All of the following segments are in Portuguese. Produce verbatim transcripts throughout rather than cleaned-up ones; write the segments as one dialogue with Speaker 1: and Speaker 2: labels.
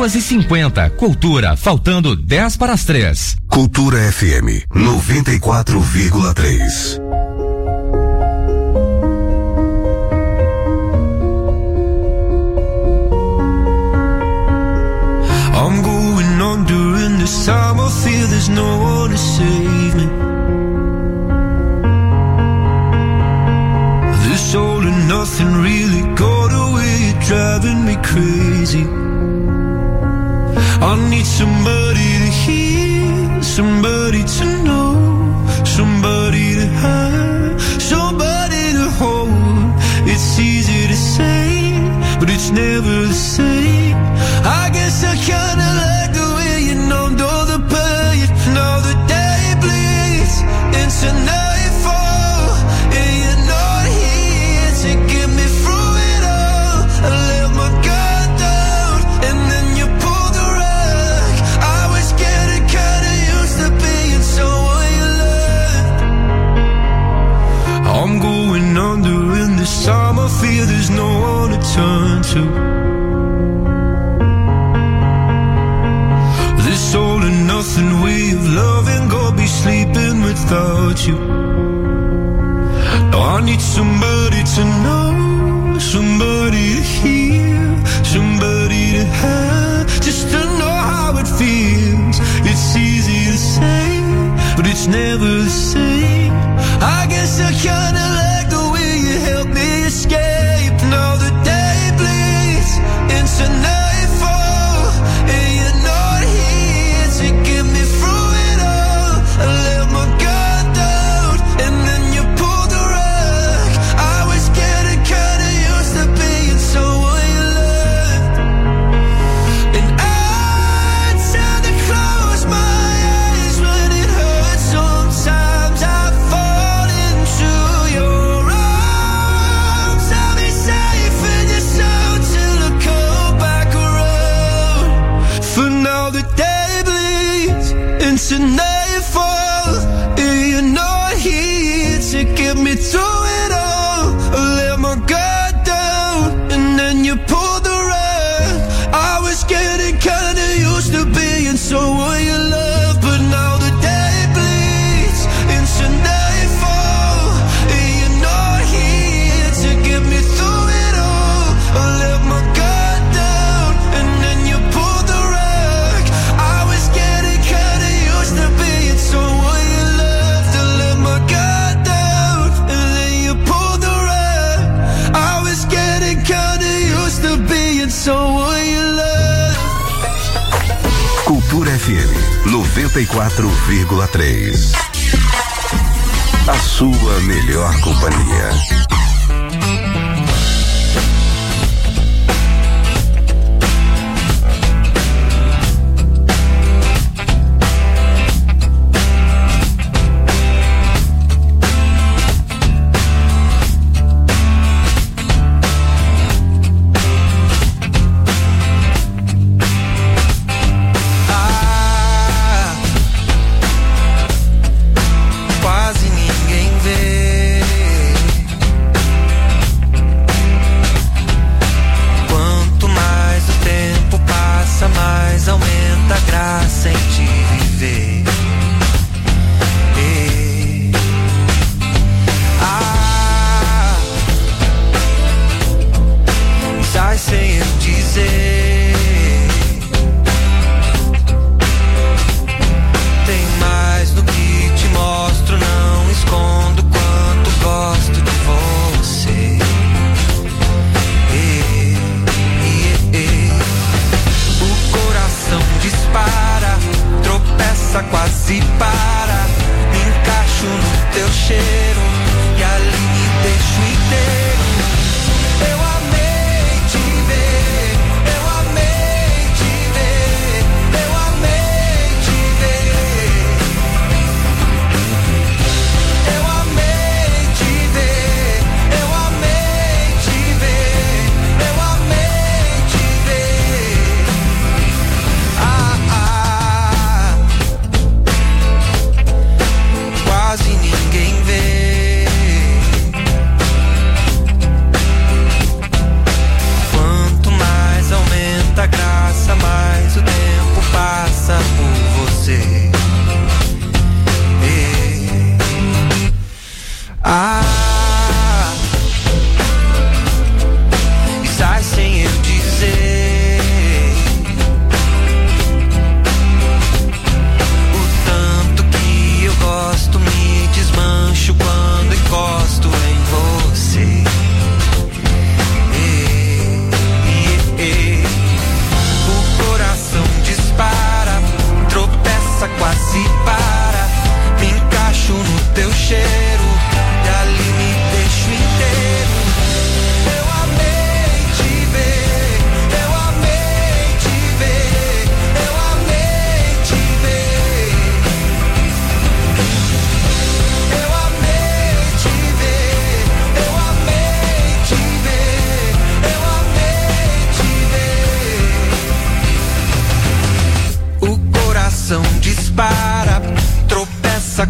Speaker 1: Duas e cinquenta. Cultura, faltando dez para as três.
Speaker 2: Cultura F M noventa e quatro vírgula três.
Speaker 3: I'm going on during this time. I feel there's no one to save me. This all and nothing really got away. You're driving me crazy. I need somebody to hear, somebody to know, somebody to have, somebody to hold. It's easy to say, but it's never the same. I guess I kinda like the way you numbed all the pain. Now the day bleeds into nightfall, and you're not here to get me through it all. I let my guard down, and then you pulled the rug. I was getting kinda used to being someone you loved. I'm going under in this time. I feel there's no one to turn to. This all and nothing way of loving, go be sleeping without you. Now I need somebody to know, somebody to hear, somebody to have, just to know how it feels. It's easy to say, but it's never the same. I guess I kinda like the way you help me escape. Now the day bleeds into nightfall, and you're not here to get me through it all. I let my guard down, and then you pulled the rug. I was getting kinda used to being someone you loved. And I tend to close my eyes when it hurts. Sometimes I fall into your arms. I'll be safe in your soul till I come back around. For now the day bleeds into nightfall, and you're not here to get me through it all. I let my guard down, and then you pulled the rug. I was getting kinda used to being someone you love, but now the day bleeds into nightfall, and you're not here to get me through it all. I let my guard down, and then you pulled the rug. I was getting kinda used to being someone you loved. I let my guard down, and then you pulled the rug. I was getting kinda used to being someone you loved.
Speaker 2: Cultura F M noventa e quatro vírgula três. A sua melhor companhia.
Speaker 3: Quase ninguém vê. Quanto mais o tempo passa, mais aumenta a graça em te viver. Ei. Ah, sai sem eu dizer. Tem mais no que te mostro, não escondo quanto gosto de você. Ei, ei, ei. O coração dispara, tropeça, quase para. Me encaixo no teu cheiro e ali me deixo inteiro. Eu amei te ver, eu amei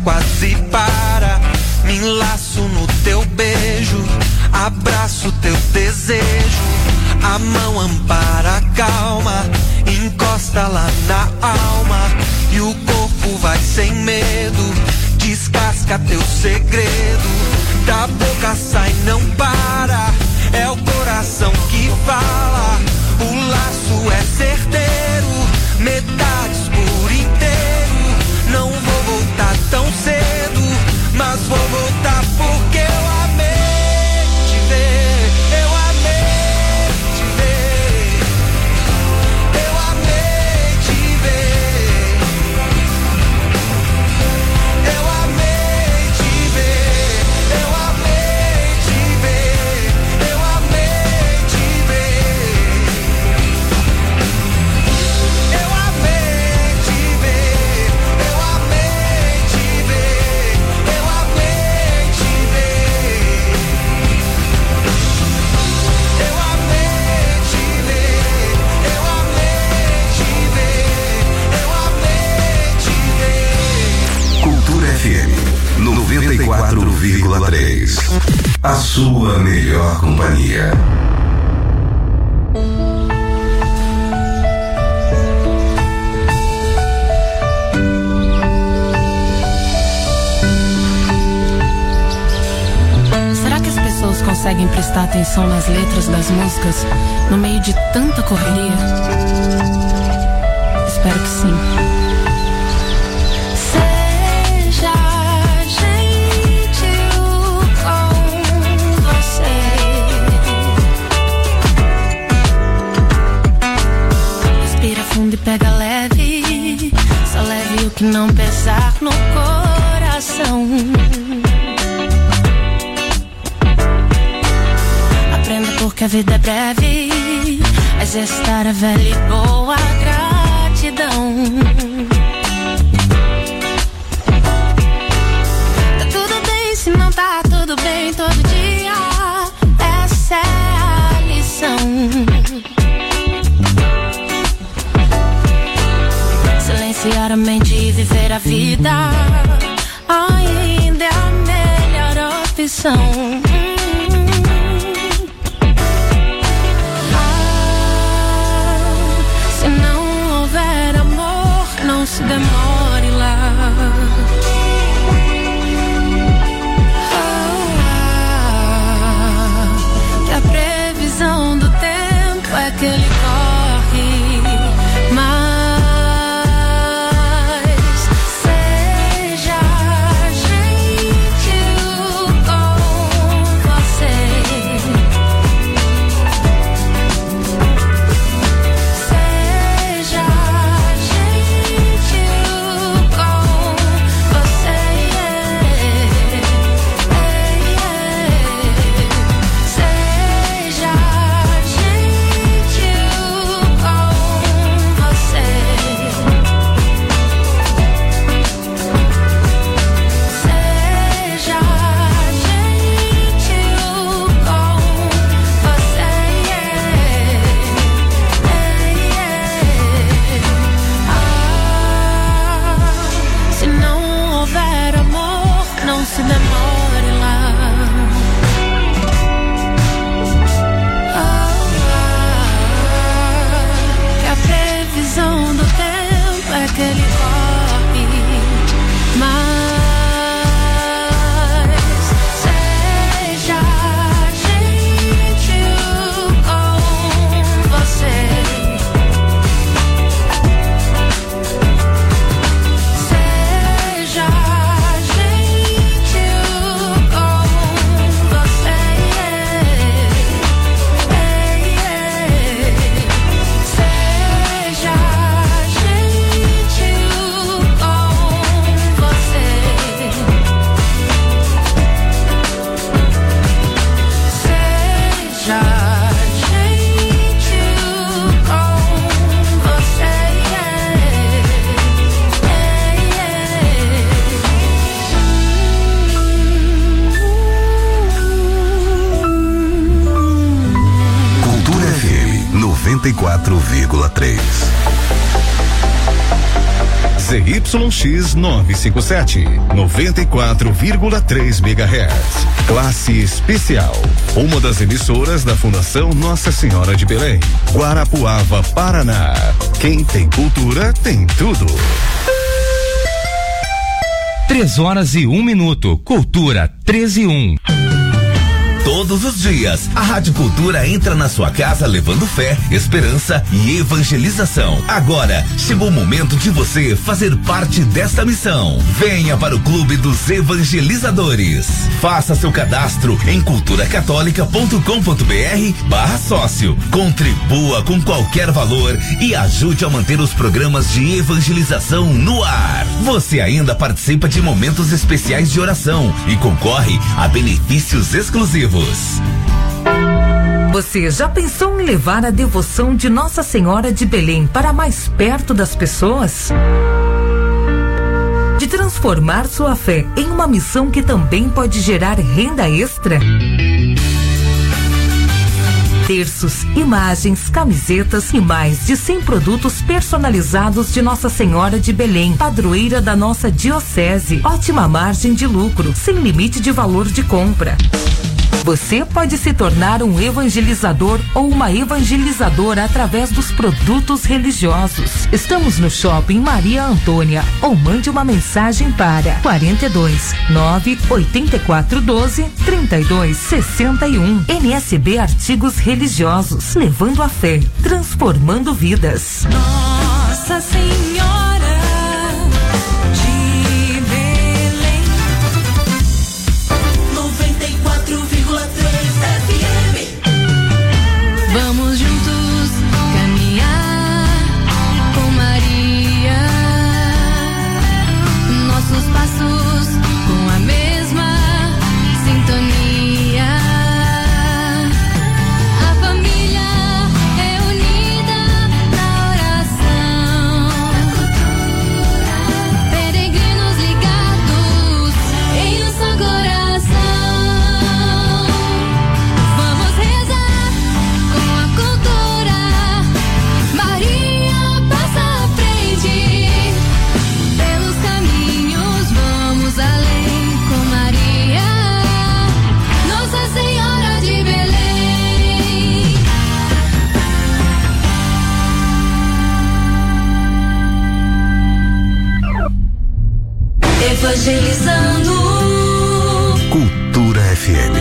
Speaker 3: quase para. Me enlaço no teu beijo, abraço teu desejo. A mão ampara a calma, encosta lá na alma. E o corpo vai sem medo, descasca teu segredo. Da boca sai, não para, é o coração que fala. O laço é certeiro, metades por inteiro. Não vou voltar tão cedo, mas vou voltar porque eu amei te ver. Eu amei te ver. Eu amei te ver. Eu amei te ver. Eu amei te ver. Eu amei te ver. Eu amei te ver. Eu amei te ver. Eu amei te ver. Eu amei te ver. Eu amei te ver. Eu amei te ver.
Speaker 2: Cultura F M noventa e quatro vírgula três. A sua melhor companhia.
Speaker 4: Será que as pessoas conseguem prestar atenção nas letras das músicas no meio de tanta correria? Espero que sim. Seja gentil com você. Respira fundo e pega leve. Só leve o que não pesar no coração. Aprenda porque a vida é breve. Exercitar a velha e boa gratidão. Tá tudo bem se não tá tudo bem todo dia. Essa é a lição. Silenciar a mente e viver a vida ainda é a melhor opção. Não se demore lá. Ah, que a previsão do tempo é que ele corre, mas seja gentil com você. Seja
Speaker 2: noventa e quatro vírgula três.
Speaker 5: Z Y X novecentos e cinquenta e sete, noventa e quatro vírgula três megahertz. Classe especial. Uma das emissoras da Fundação Nossa Senhora de Belém, Guarapuava, Paraná. Quem tem cultura tem tudo.
Speaker 1: Três horas e um minuto. Cultura treze e um.
Speaker 6: Todos os dias, a Rádio Cultura entra na sua casa levando fé, esperança e evangelização. Agora, chegou o momento de você fazer parte desta missão. Venha para o Clube dos Evangelizadores. Faça seu cadastro em culturacatólica ponto com ponto br barra sócio. Contribua com qualquer valor e ajude a manter os programas de evangelização no ar. Você ainda participa de momentos especiais de oração e concorre a benefícios exclusivos.
Speaker 7: Você já pensou em levar a devoção de Nossa Senhora de Belém para mais perto das pessoas? De transformar sua fé em uma missão que também pode gerar renda extra? Terços, imagens, camisetas e mais de cem produtos personalizados de Nossa Senhora de Belém, padroeira da nossa diocese. Ótima margem de lucro, sem limite de valor de compra. Você pode se tornar um evangelizador ou uma evangelizadora através dos produtos religiosos. Estamos no Shopping Maria Antônia, ou mande uma mensagem para quarenta e dois, nove oitenta e quatro, doze, trinta e dois, sessenta e um. N S B Artigos Religiosos, levando a fé, transformando vidas.
Speaker 4: Nossa Senhora de Belém, noventa e quatro vírgula três F M. Vamos juntos caminhar com Maria, nossos passos com a mesma sintonia. A família é unida na oração, peregrinos ligados em um só coração. Vamos rezar com a cultura, Maria passa à frente, pelos caminhos vamos além com Maria, Nossa Senhora de Belém. Evangelizando.
Speaker 2: Cultura F M.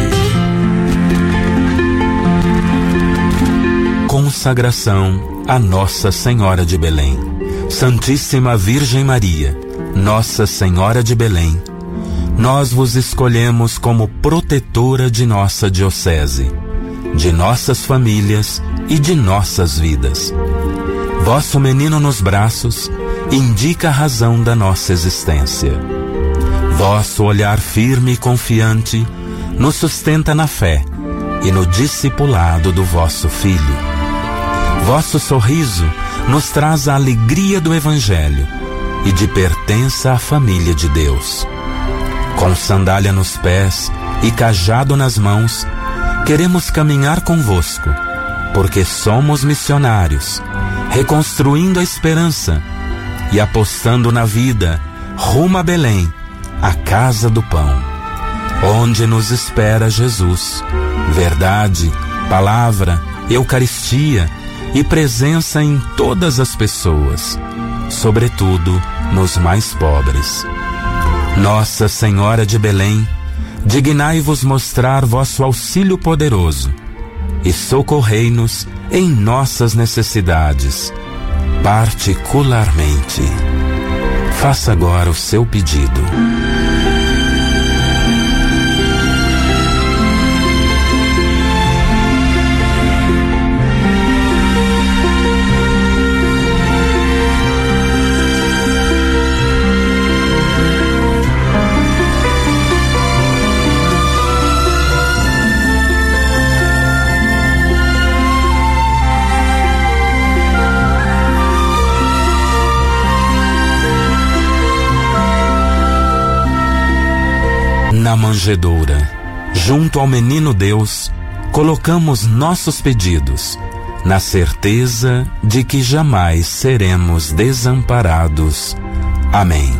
Speaker 8: Consagração a Nossa Senhora de Belém. Santíssima Virgem Maria, Nossa Senhora de Belém, nós vos escolhemos como protetora de nossa diocese, de nossas famílias e de nossas vidas. Vosso menino nos braços indica a razão da nossa existência. Vosso olhar firme e confiante nos sustenta na fé e no discipulado do vosso Filho. Vosso sorriso nos traz a alegria do Evangelho e de pertença à família de Deus. Com sandália nos pés e cajado nas mãos, queremos caminhar convosco, porque somos missionários, reconstruindo a esperança e apostando na vida rumo a Belém, a casa do pão, onde nos espera Jesus, verdade, palavra, Eucaristia e presença em todas as pessoas, sobretudo nos mais pobres. Nossa Senhora de Belém, dignai-vos mostrar vosso auxílio poderoso e socorrei-nos em nossas necessidades, particularmente. Faça agora o seu pedido. Na manjedoura, junto ao menino Deus, colocamos nossos pedidos, na certeza de que jamais seremos desamparados. Amém.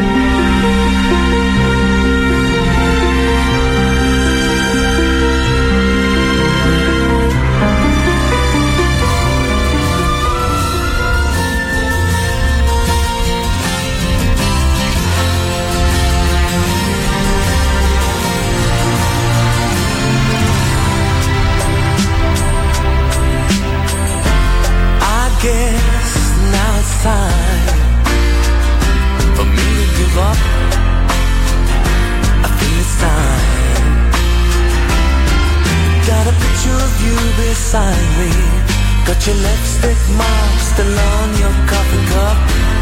Speaker 3: Beside me, got your lipstick mark still on your coffee cup.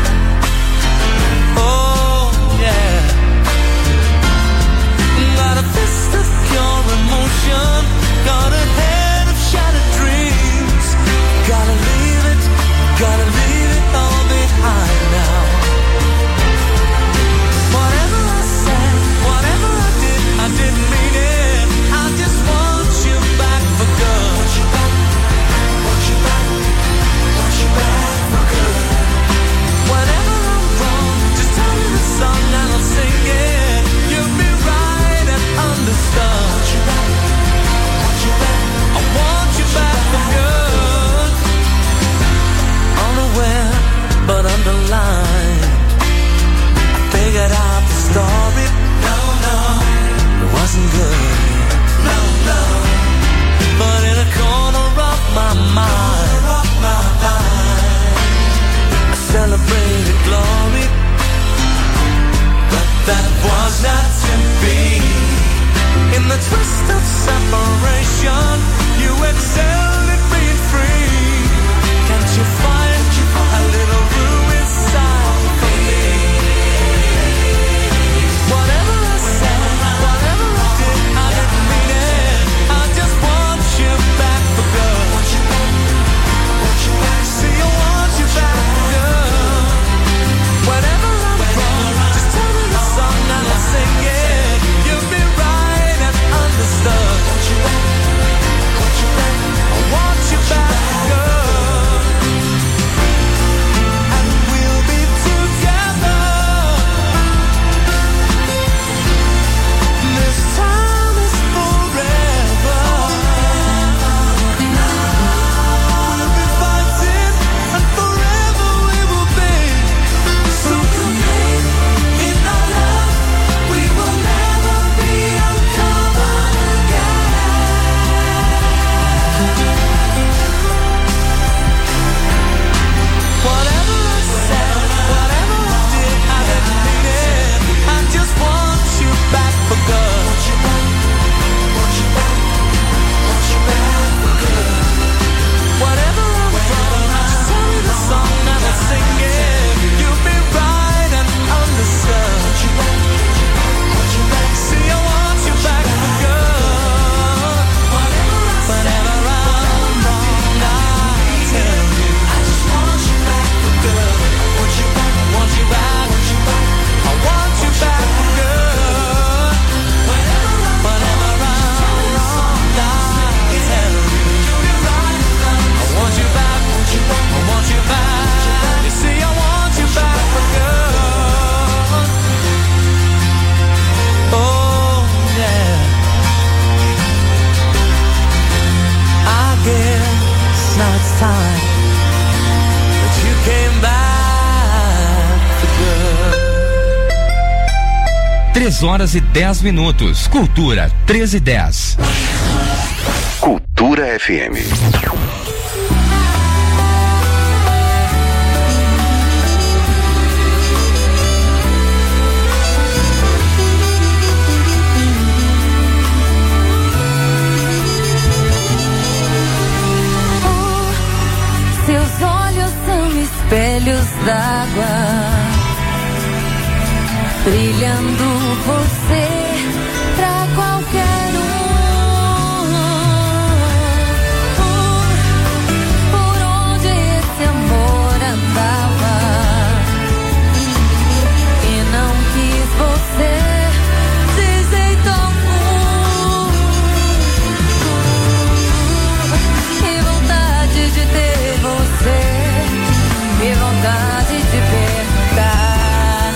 Speaker 3: Oh yeah, got a fist of pure emotion, got a head of shattered dreams. Gotta leave it, gotta leave it all behind now. Whatever I said, whatever I did, I didn't mean it. I just want you back for good. Whenever I'm wrong, just tell me the song and I'll sing it. You'll be right and understood. I want you back for good. Unaware but underlined, I figured out the story. No, no, it wasn't good. No, no, but in a corner of my mind, celebrated glory, but that was not to be. In the twist of separation, you excelled at being free. Can't you find a little room inside for me? Whatever I said, whatever I did, I didn't mean it. I just want you back for good. See, I want you back for good. Whenever I'm wrong, just tell me the song and I'll sing it. You'll be right and understood. I want you back for good. And we'll be together. This time is forever. We'll be fighting and forever we will be. So complete in our love, we will never be uncovered again. Whatever I said, whatever I did, I didn't mean it. I just want you back for good. Whatever I'm wrong, just tell me the song and I'll sing it. You'll be right and understood. See, I want you back for good. Whenever I'm wrong, I tell you. I just want you back for good. Want you back, want you back, want you back. I want you back for good. Whenever I'm wrong, I tell you. I want you back, I want you back. You see, I want you back for good. Oh yeah, I guess now it's time that you came back for good.
Speaker 1: Três horas e dez minutos. Cultura treze e dez.
Speaker 2: Cultura F M.
Speaker 4: Seus olhos são espelhos d'água, brilhando você pra qualquer um. Por onde esse amor andava e não quis você de jeito algum. Que vontade de ter você, que vontade de perguntar.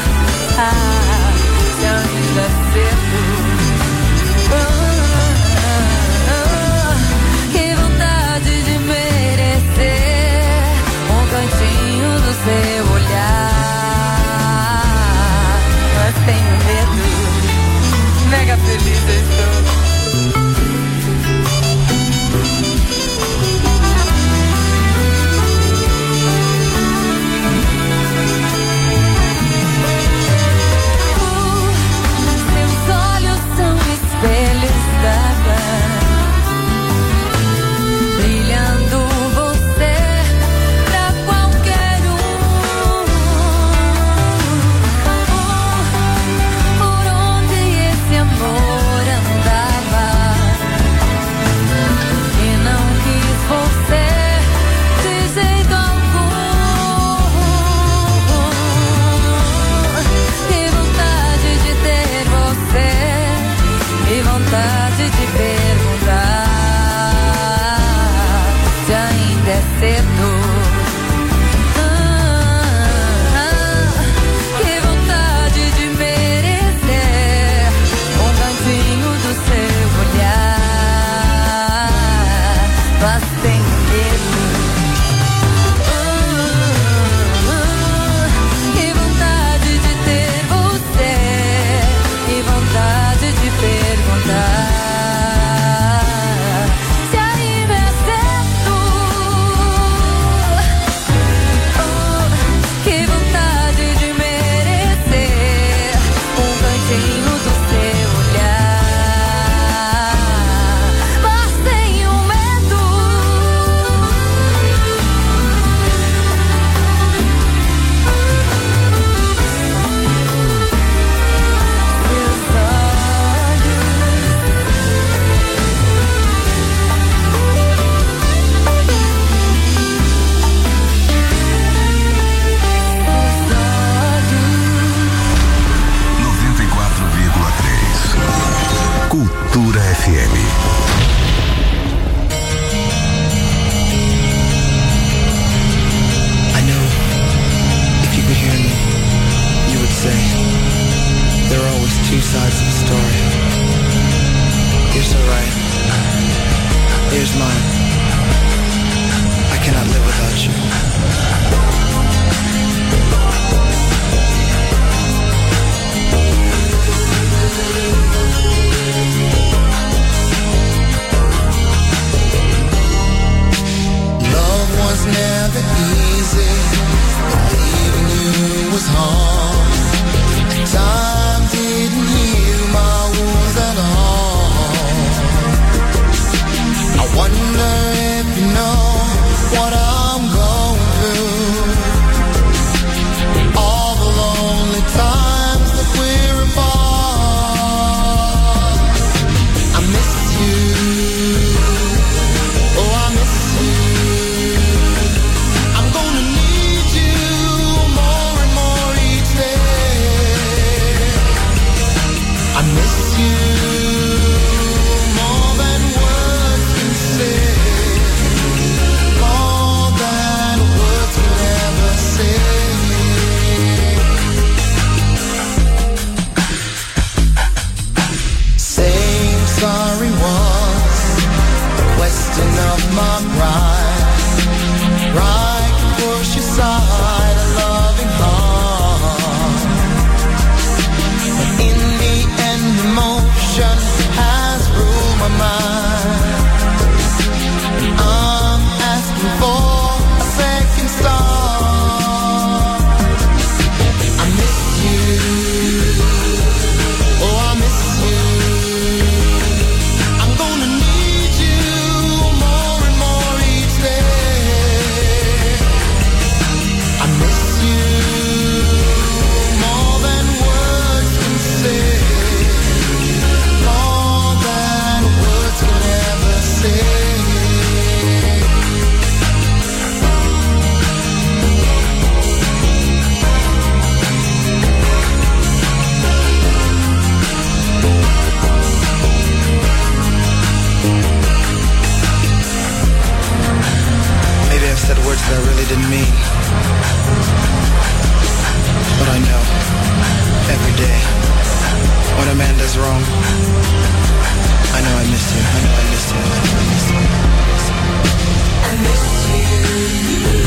Speaker 9: ainda é cedo. Mas tenho medo. Uh, uh, que vontade de ter você, que vontade de perguntar se ainda é cedo. Uh, que vontade de merecer um cantinho do seu olhar. Mas tenho medo.
Speaker 2: noventa e quatro vírgula três Cultura F M.
Speaker 10: I know if you could hear me, you would say there are always two sides of the story. You're so right. Here's mine. I cannot live without you.
Speaker 3: Love was never easy. Leaving you was hard. Time didn't heal my wounds at all. I wonder if you know what I'm going through. All the lonely times that we're apart. I miss you. Oh, I miss you. I'm gonna need you more and more each day. I miss you more than words can say. More than words can ever say. Saying sorry was a question of my pride. Right can push aside a loving heart. But in the end, emotion has ruled my mind. I'm asking for a second start. I miss you. Oh, I miss you. I'm gonna need you more and more each day. I miss you more than words can say. More than words can ever say.
Speaker 10: Maybe I've said words that I really didn't mean. But I know, every day, when a man does wrong, I know I miss you. I know I miss you. I know I miss you.
Speaker 3: I miss you.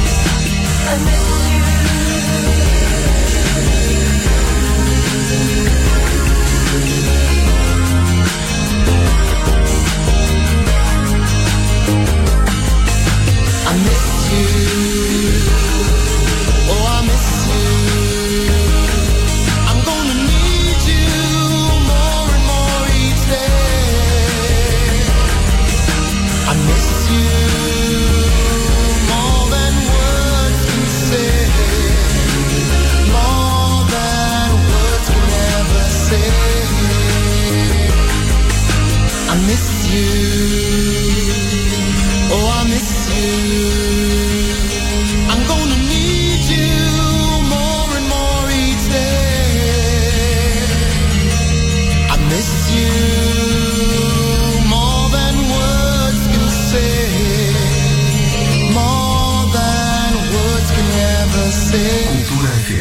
Speaker 3: I miss you.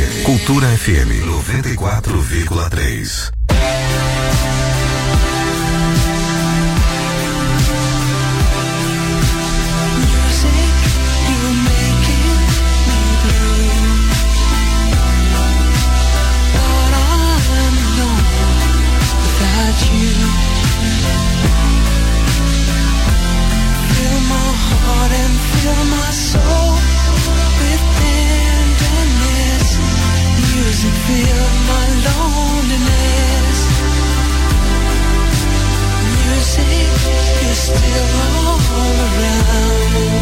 Speaker 2: Cultura F M noventa e quatro vírgula três.
Speaker 3: Feel my loneliness. Music is still all around,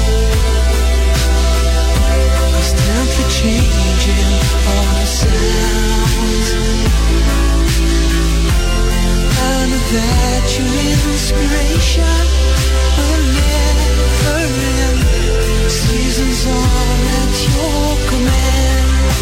Speaker 3: constantly changing all the sounds. I know that your inspiration will never end. Seasons all at your command.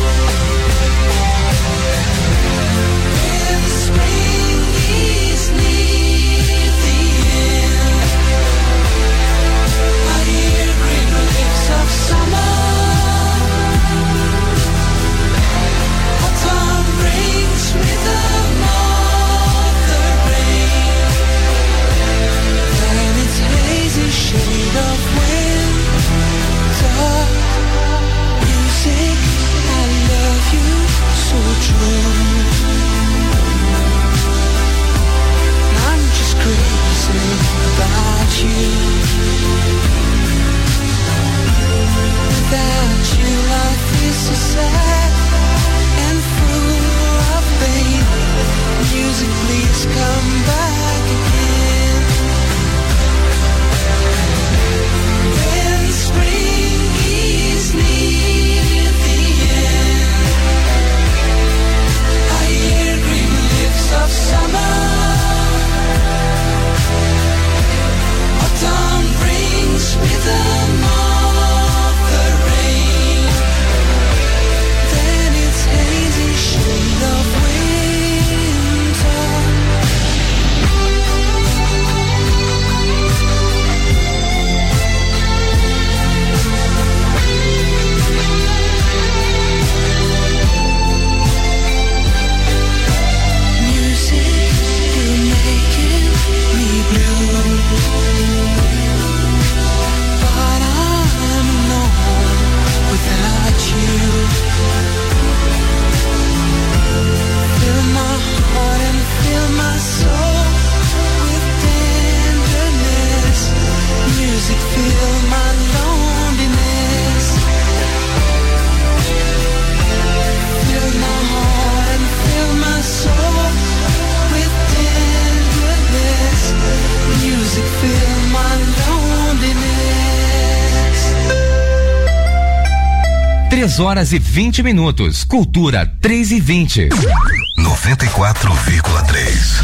Speaker 1: três horas e vinte minutos. Cultura três e vinte.
Speaker 2: noventa e quatro vírgula três.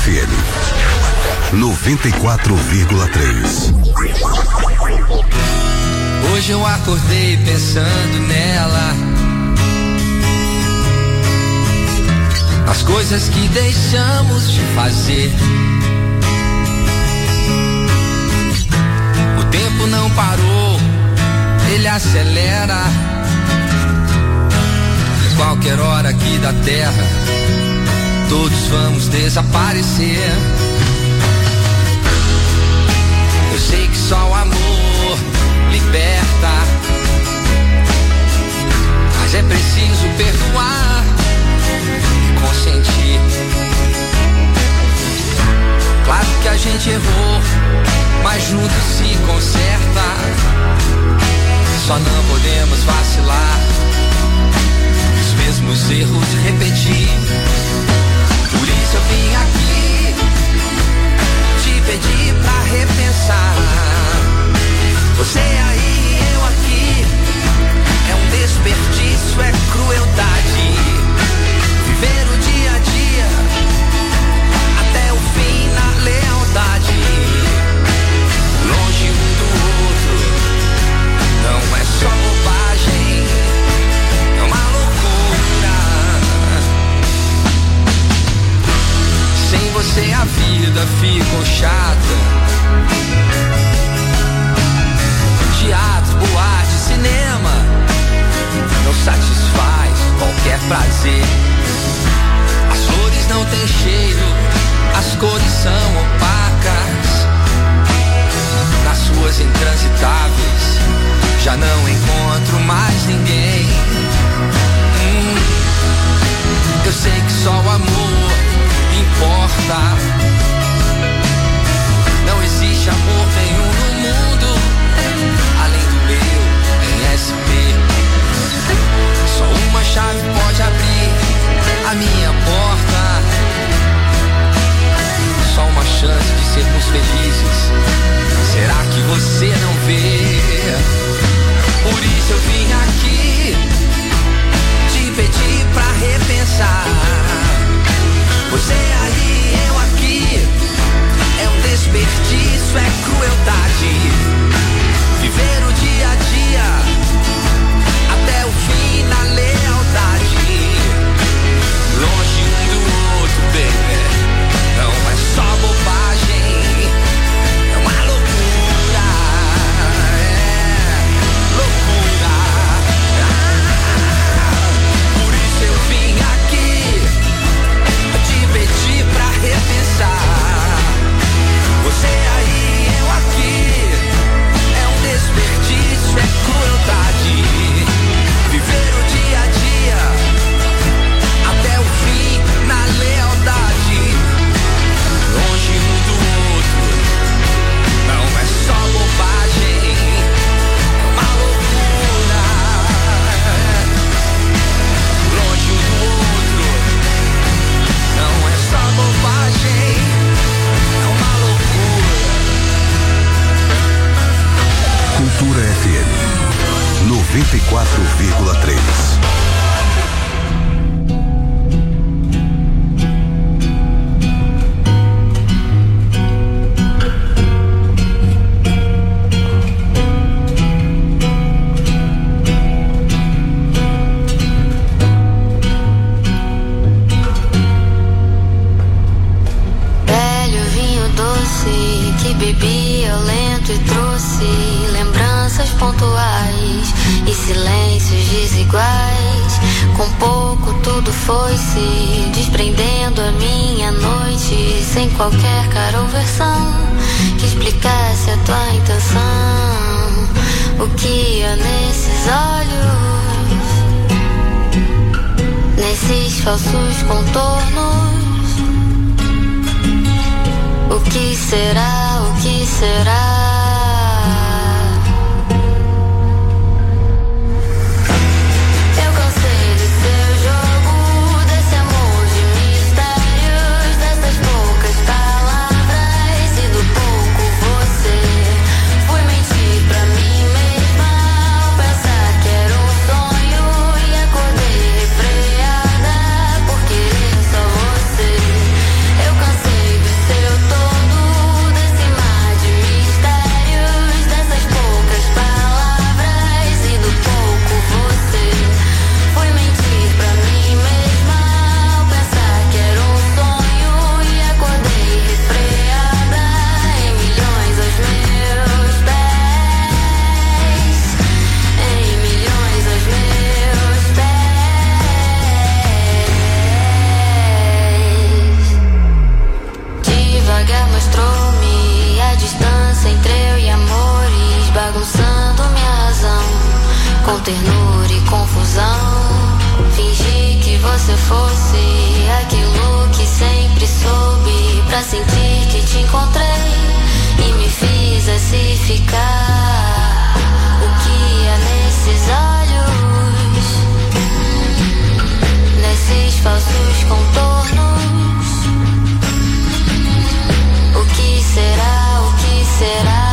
Speaker 2: F M noventa e quatro vírgula três.
Speaker 11: Hoje eu acordei pensando nela, as coisas que deixamos de fazer. O tempo não parou, ele acelera. Em qualquer hora aqui da terra, todos vamos desaparecer. Eu sei que só o amor liberta, mas é preciso perdoar e consentir. Claro que a gente errou, mas juntos se conserta. Só não podemos vacilar, os mesmos erros repetir. Por isso eu vim aqui te pedir pra repensar. Você aí, eu aqui, é um desperdício, é crueldade. Viver o dia a dia até o fim na lealdade, longe um do outro, não é só bobagem, é uma loucura. Sem você a vida ficou chata. Teatro, boate, cinema não satisfaz qualquer prazer. As flores não têm cheiro, as cores são opacas. Nas ruas intransitáveis já não encontro mais ninguém. Hum, eu sei que só o amor importa. Não existe amor nenhum no mundo além do meu em S P. Só uma chave pode abrir a minha porta. Só uma chance de sermos felizes. Será que você não vê? Por isso eu vim aqui te pedir pra repensar. Você aí, eu aqui, é um desperdício, é crueldade. Viver o dia a dia até o fim na lealdade, longe um do outro, baby. Não é só bobagem, é uma loucura, é loucura. Ah, por isso eu vim aqui te pedir pra repensar. Você aí, eu aqui, é um desperdício, é crueldade. Viver o dia a dia até o fim na lealdade, longe um do outro, não é só bobagem, é uma loucura. Longe um do outro, não é só bobagem, é uma loucura.
Speaker 2: Cultura F M noventa e quatro vírgula três.
Speaker 9: Velho vinho doce que bebi eu lento e trouxe lembranças pontuais e silêncios desiguais. Com pouco tudo foi-se desprendendo a minha noite, sem qualquer cara ou versão que explicasse a tua intenção. O que há nesses olhos, nesses falsos contornos? O que será, o que será? Eu cansei com ternura e confusão. Fingi que você fosse aquilo que sempre soube, pra sentir que te encontrei e me fiz assim ficar. O que há nesses olhos, nesses falsos contornos? O que será, o que será?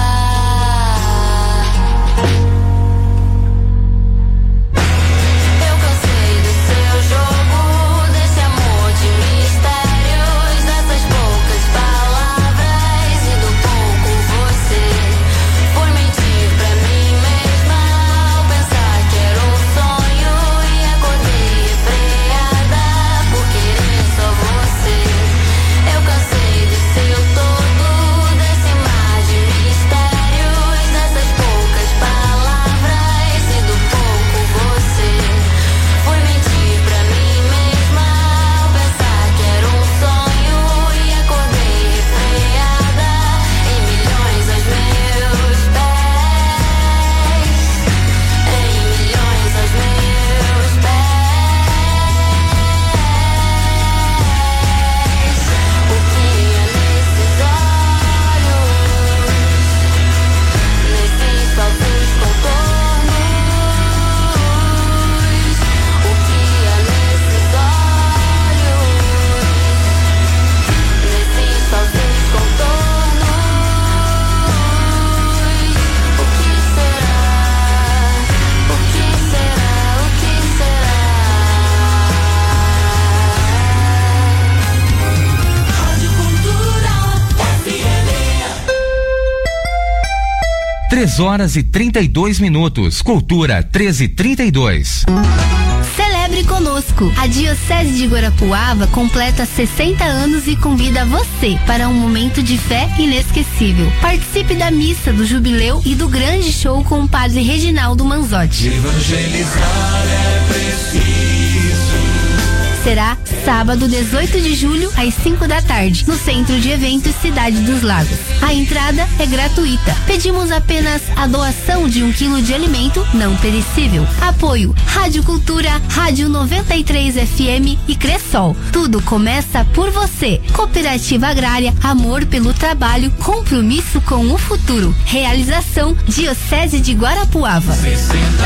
Speaker 1: três horas e trinta e dois minutos. Cultura treze e trinta e dois.
Speaker 12: Celebre conosco. A Diocese de Guarapuava completa sessenta anos e convida você para um momento de fé inesquecível. Participe da missa do jubileu e do grande show com o padre Reginaldo Manzotti.
Speaker 3: Evangelizar é preciso.
Speaker 12: Será sábado, dezoito de julho, às cinco da tarde, no Centro de Eventos Cidade dos Lagos. A entrada é gratuita. Pedimos apenas a doação de um quilo de alimento não perecível. Apoio Rádio Cultura, Rádio noventa e três F M e Cressol. Tudo começa por você. Cooperativa Agrária, amor pelo trabalho, compromisso com o futuro. Realização Diocese de Guarapuava.
Speaker 3: sessenta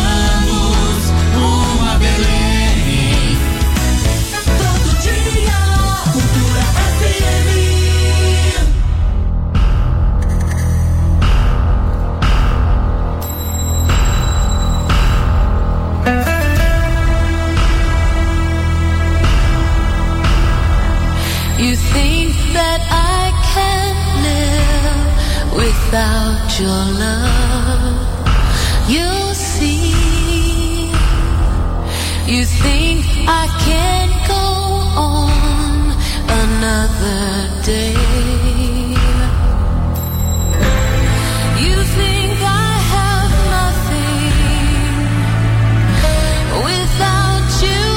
Speaker 3: anos, uma beleza.
Speaker 4: You think that I can't live without your love. You see, you think I can't go on another day. You think I have nothing without you.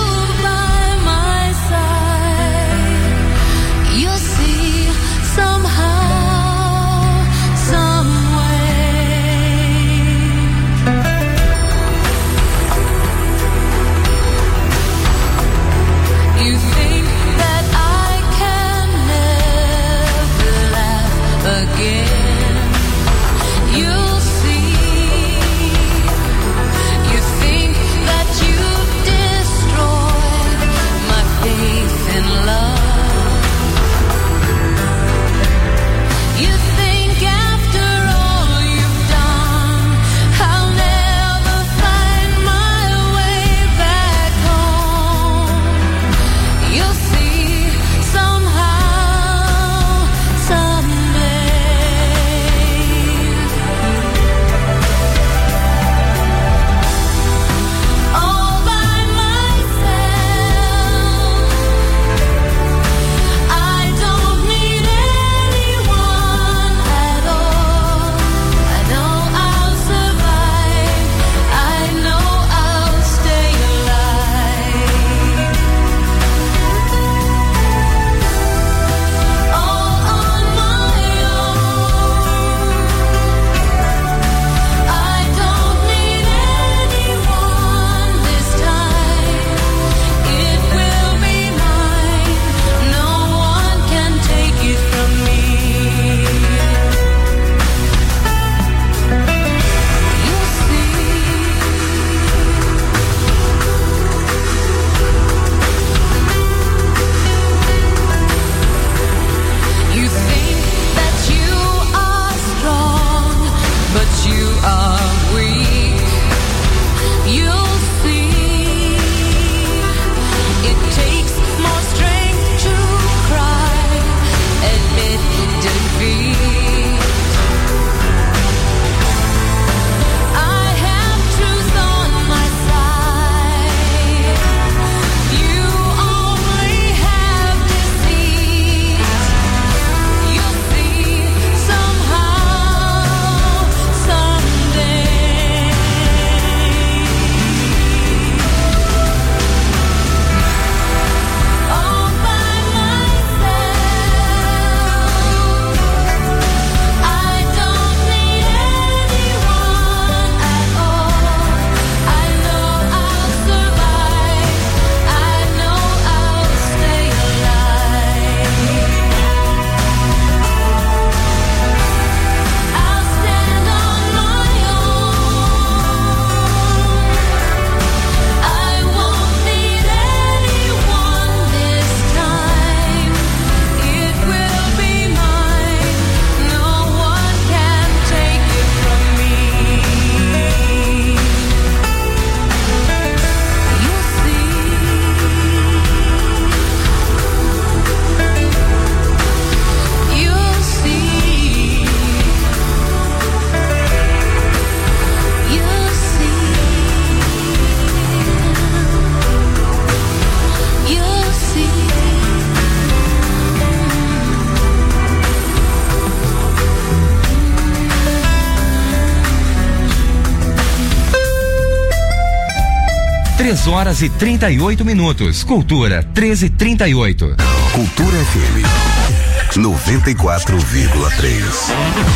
Speaker 1: três horas e trinta e oito minutos. Cultura treze e trinta e oito.
Speaker 2: Cultura F M noventa e quatro vírgula três.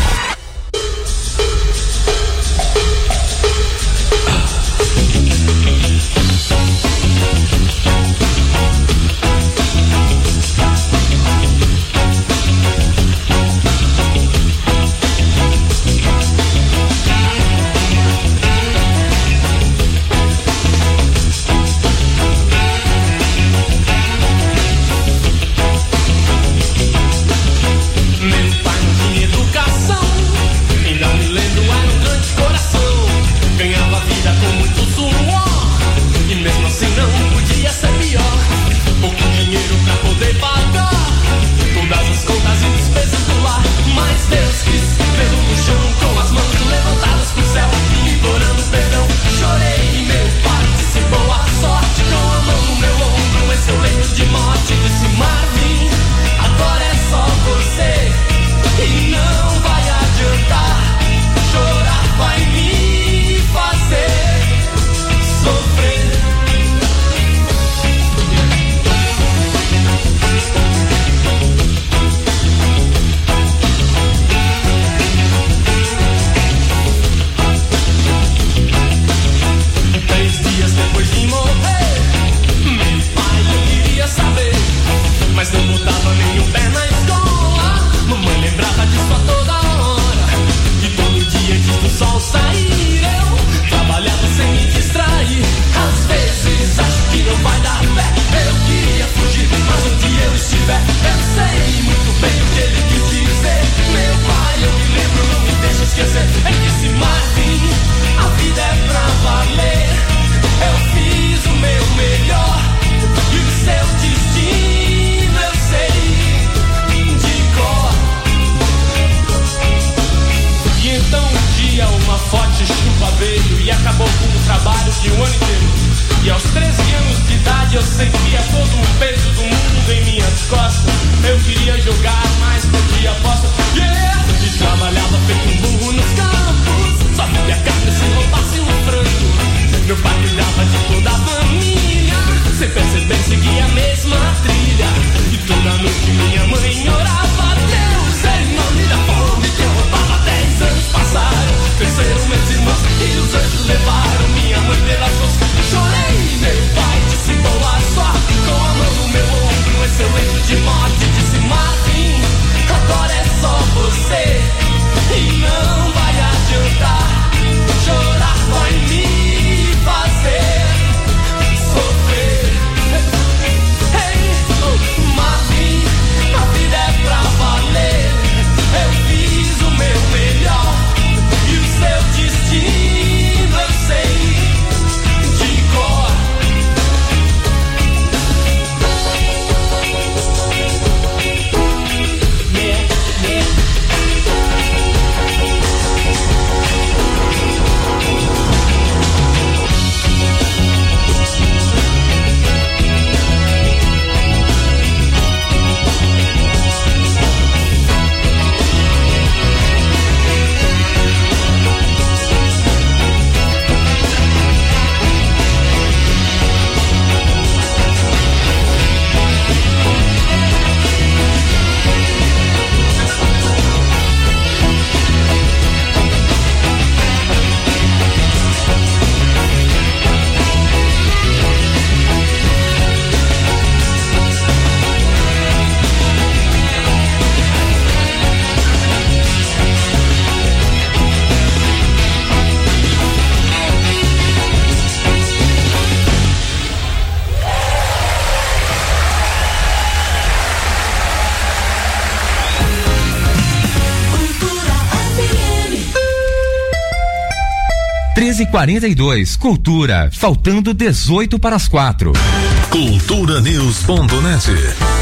Speaker 1: treze e quarenta e dois. Cultura, faltando dezoito para as quatro.
Speaker 5: cultura news ponto net,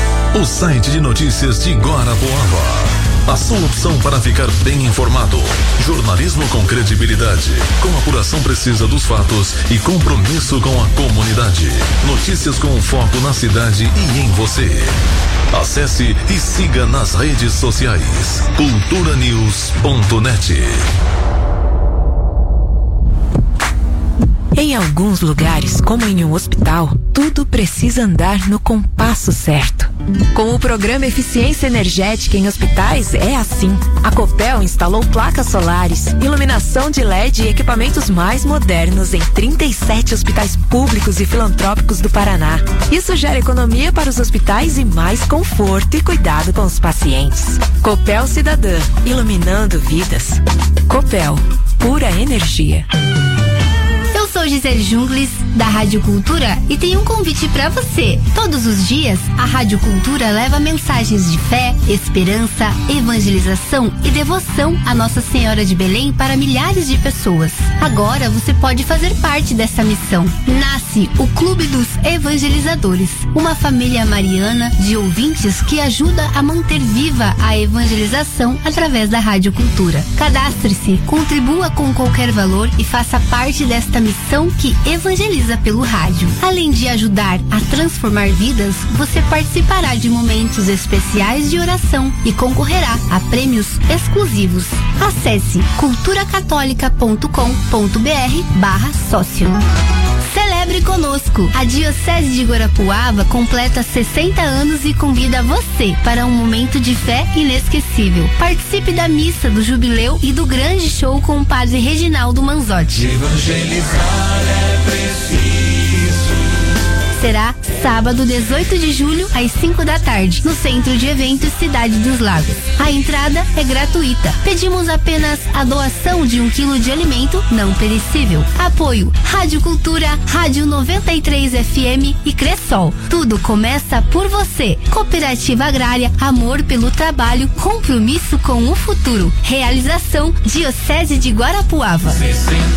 Speaker 5: o site de notícias de Guarapuava. A sua opção para ficar bem informado. Jornalismo com credibilidade, com apuração precisa dos fatos e compromisso com a comunidade. Notícias com foco na cidade e em você. Acesse e siga nas redes sociais. cultura news ponto net.
Speaker 13: Em alguns lugares, como em um hospital, tudo precisa andar no compasso certo. Com o programa Eficiência Energética em Hospitais, é assim. A Copel instalou placas solares, iluminação de L E D e equipamentos mais modernos em trinta e sete hospitais públicos e filantrópicos do Paraná. Isso gera economia para os hospitais e mais conforto e cuidado com os pacientes. Copel Cidadã, iluminando vidas. Copel, pura energia.
Speaker 12: Eu sou Gisele Jungles, da Rádio Cultura, e tenho um convite para você. Todos os dias, a Rádio Cultura leva mensagens de fé, esperança, evangelização e devoção à Nossa Senhora de Belém para milhares de pessoas. Agora você pode fazer parte dessa missão. Nasce o Clube dos Evangelizadores, uma família mariana de ouvintes que ajuda a manter viva a evangelização através da Rádio Cultura. Cadastre-se, contribua com qualquer valor e faça parte desta missão que evangeliza pelo rádio. Além de ajudar a transformar vidas, você participará de momentos especiais de oração e concorrerá a prêmios exclusivos. Acesse culturacatólica.com.br barra sócio. Celebre conosco! A Diocese de Guarapuava completa sessenta anos e convida você para um momento de fé inesquecível. Participe da missa do jubileu e do grande show com o padre Reginaldo Manzotti.
Speaker 3: Evangelizar é preciso.
Speaker 12: Será sábado, dezoito de julho, às cinco da tarde, no Centro de Eventos Cidade dos Lagos. A entrada é gratuita. Pedimos apenas a doação de um quilo de alimento não perecível. Apoio Rádio Cultura, Rádio noventa e três F M e Cressol. Tudo começa por você. Cooperativa Agrária, amor pelo trabalho, compromisso com o futuro. Realização Diocese de Guarapuava.